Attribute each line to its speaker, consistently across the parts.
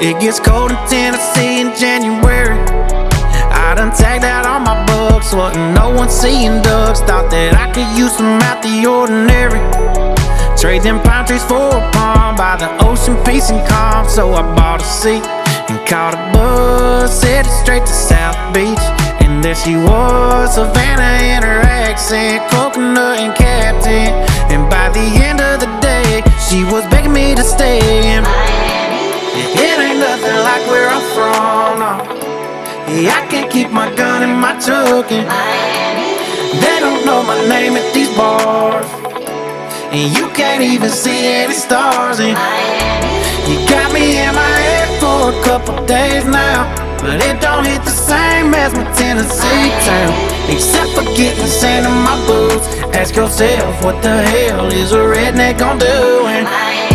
Speaker 1: It gets cold in Tennessee in January. I done tagged out all my bugs, wasn't no one seeing ducks. Thought that I could use some out the ordinary. Trade them pine trees for a pond by the ocean, peace and calm. So I bought a seat and caught a bus, headed straight to South Beach. And there she was, Savannah in her accent, coconut and captain. And by the end of the day, she was begging me to stay in Miami. It ain't nothing like where I'm from, no. Yeah, I can't keep my gun in my truck in Miami. They don't know my name at these bars, and you can't even see any stars in Miami. You got me in my head for a couple days now, but it don't hit the same as my Tennessee town. Except for getting sand in my boots. Ask yourself, what the hell is a redneck gon' do in Miami?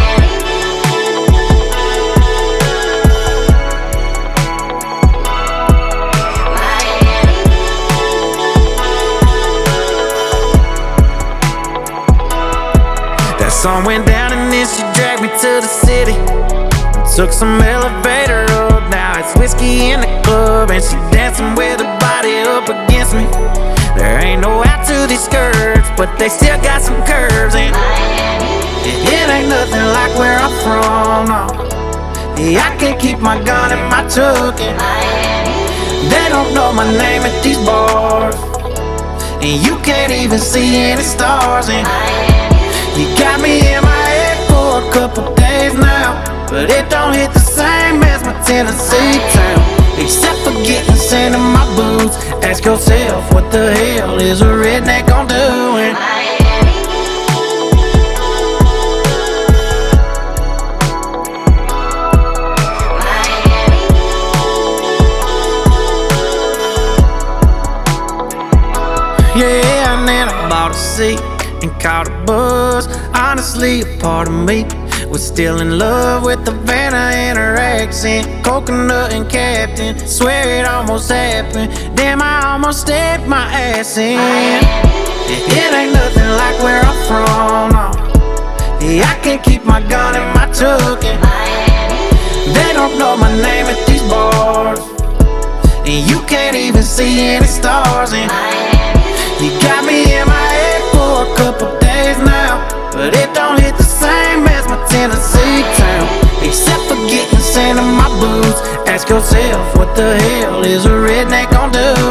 Speaker 1: That song went down and then she dragged me to the city. Took some elevator up, now it's whiskey in the club, and she dancing with her body up against me. There ain't no out to these skirts, but they still got some curves in it ain't nothing like where I'm from, no. Yeah, I can't keep my gun in my truck in Miami. They don't know my name at these bars, and you can't even see any stars in Miami. You got me in my head for a couple days now, but it don't hit the same as my Tennessee town. Except for getting sand in my boots. Ask yourself, what the hell is a redneck gon' do in Miami? Yeah, and then I bought a seat and caught a bus. Honestly, a part of me was still in love with Savannah and her accent, coconut and captain. Swear it almost happened. Damn, I almost stepped my ass in. It ain't nothing like where I'm from, no. Yeah, I can't keep my gun in my truck in Miami. They don't know my name at these bars, and you can't even see any stars in Miami. You got me in my head for a couple days now, but it don't hit the same as my Tennessee town. Except for getting sand in my boots. Ask yourself, what the hell is a redneck gon' do